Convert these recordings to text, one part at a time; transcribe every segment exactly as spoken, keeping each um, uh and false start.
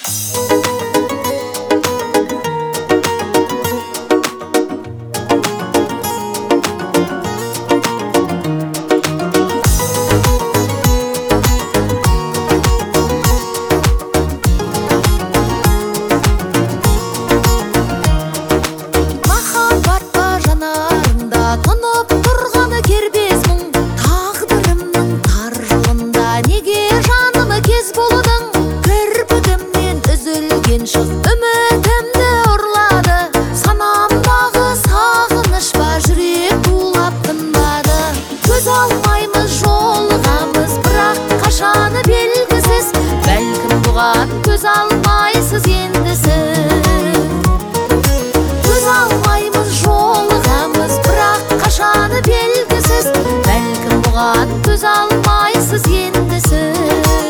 Үмітімді ұрлады, санамдағы сағыныш па жүрек тулап тынбады. Көз алмаймыз, жолығамыз, бірақ қашаны белгісіз. Бәлкім бұған көз алмайсыз енді сіз. Көз алмаймыз, жолығамыз, бірақ қашаны белгісіз. Бәлкім бұған көз алмайсыз енді сіз.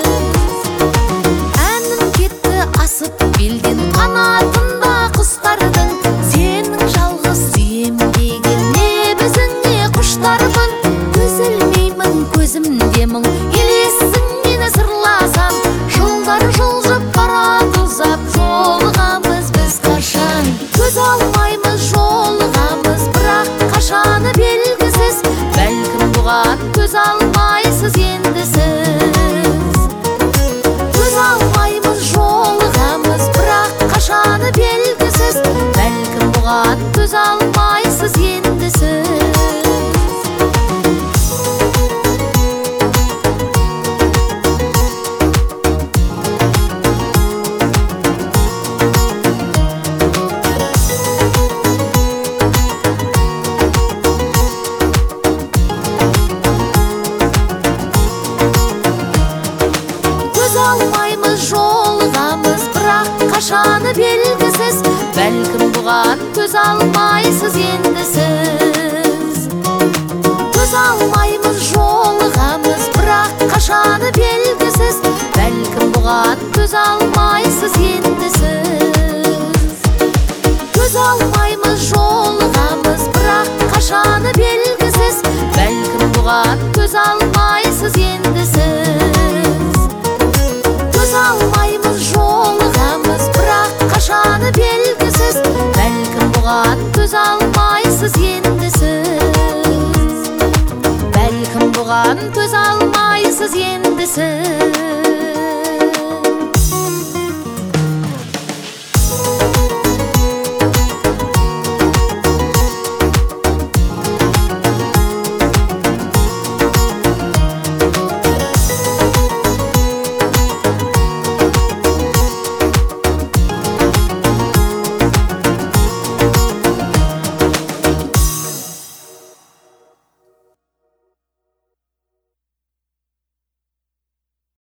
Белден қанатында құстардың, сенің жалғыз сүйем деген лебізің не құштармын. Үзілмеймін көзімде мұң, елессің мені сырласам. Жылдар жылжып барады ұзап, жолығамыз біз қашан. Көз алмаймыз, жолығамыз, бірақ қашаны белгісіз. Бәлкім бұған көз алмайсыз енді сіз. Көз алмаймыз, жолығамыз, қашаны белгісіз. Бәлкім бұған көз алмайсыз енді сіз. Көз алмаймыз, жолығамыз, бірақ қашаны белгісіз. Бәлкім бұған көз алмайсыз енді сіз. Көз алмаймыз, жолығамыз, бірақ қашаны белгісіз. Бәлкім бұған көз алмайсыз енді сіз. Көз алмаймыз, жолығамыз, бірақ қашаны белгісіз. Бәлкім бұған көз алмайсыз енді сіз. Көз алмаймыз, жолығамыз, бірақ қашаны белгісіз. Бәлкім бұған көз алмайсыз енді сіз. Бәлкім бұған көз алмайсыз енді сіз.